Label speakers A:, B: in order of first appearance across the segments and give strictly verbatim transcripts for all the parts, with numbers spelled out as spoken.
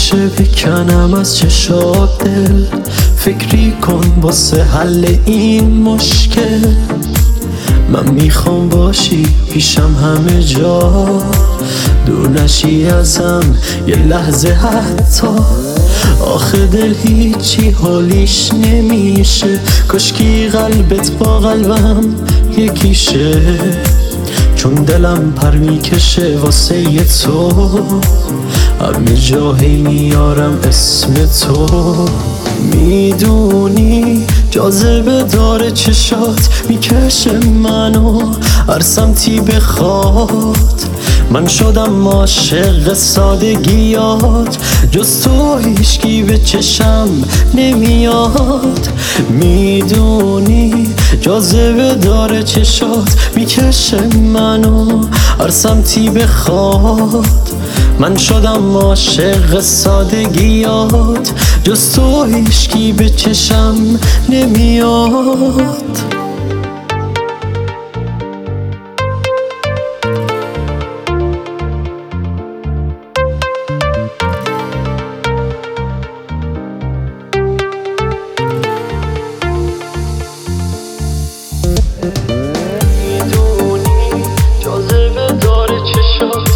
A: میشه بکنم از چشات دل؟ فکری کن واسه حل این مشکل. من میخوام باشی پیشم همه جا، دور نشی ازم یه لحظه حتی. آخه دل هیچی حالیش نمیشه، کاشکی قلبت با قلبم یکیشه. چون دلم پر میکشه واسه ی تو، همه جا هی میارم اسم تو. میدونی جاذبه داره چشات، میکشه منو هر سمتی بخواد. من شدم عاشق سادگیات، جز تو هیچکی به چشم نمیاد. میدونی جاذبه داره چشات، میکشه منو هر سمتی بخواد. من شدم عاشق سادگیات، جز تو هیچکی به چشم نمیاد. میدونی جاذبه داره چشات،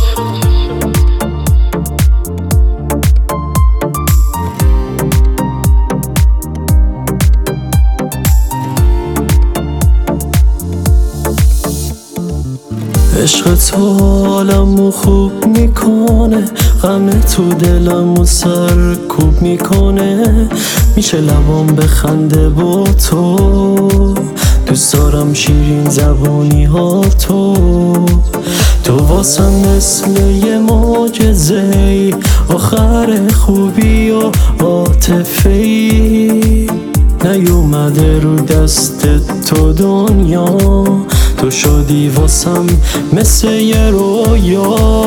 A: عشق تو حالمو خوب میکنه، غم تو دلمو سرکوب میکنه. میشه لبام بخنده با تو، دوست دارم شیرین زبونی ها تو. تو واسم مثل یه معجزه‌ای، آخر خوبی و عاطفه‌ای. نیومده رو دست تو دنیا، تو شدی واسم مثل یه رویا.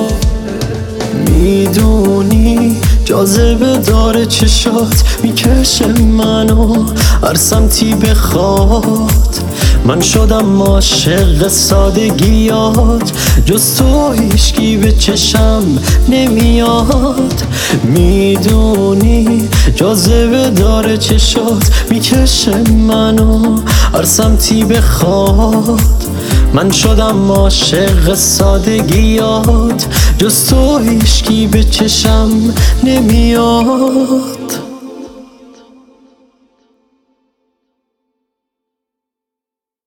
A: میدونی جاذبه داره چشات، میکشه منو هر سمتی بخواد. من شدم عاشق سادگیات، جز تو هیچکی به چشم نمیاد. میدونی جاذبه داره چشات، میکشه منو هر سمتی بخواد. من شدم عاشق سادگیات، جز تو هیچکی به چشم نمیاد.